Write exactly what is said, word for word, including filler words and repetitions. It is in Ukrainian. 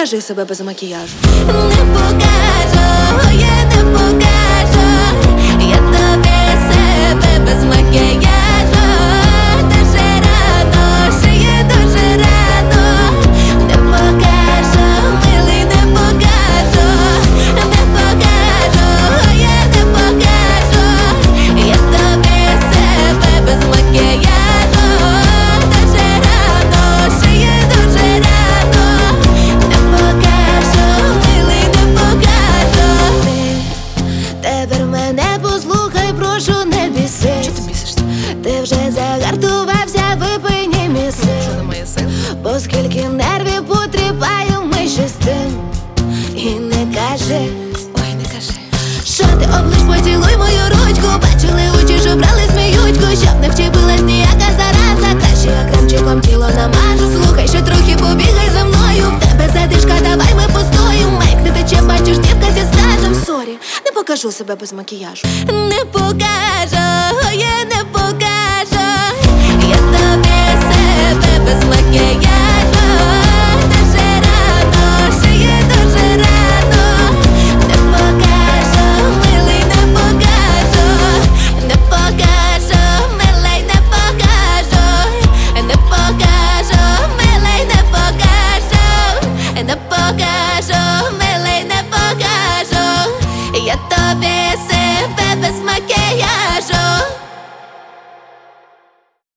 покажи себе без макіяжу. Не покажу, я не покажу, я тобі себе без макіяжу. Дуже рано, ще є дуже рано. Не покажу, милий, не покажу. Не покажу, я не покажу, я тобі себе без макіяжу. Дуже рано, ще є дуже рано. Не покажу, милий, не покажу. Ти тепер мене послухай, прошу, не біси. Чого ти бісишся? Ти вже загартувався, випий міси. Що на моє сили? Бо скільки нервів потріпаю, ми ще з цим. І не кажи, Ой, не кажи. що ти облиш, поцілуй мою ручку. Бачили очі, що брали сміючку, щоб не вчепилась ніяка зараза. Краще я кремчиком тіло намажу. Слухай, ще трохи побігай за мною. В тебе задишка, давай ми постоїм. Майк не тече, бачиш, дівка зі стажем. Сорі, не покажу себе без макіяжу. Не покажу, я не покажу.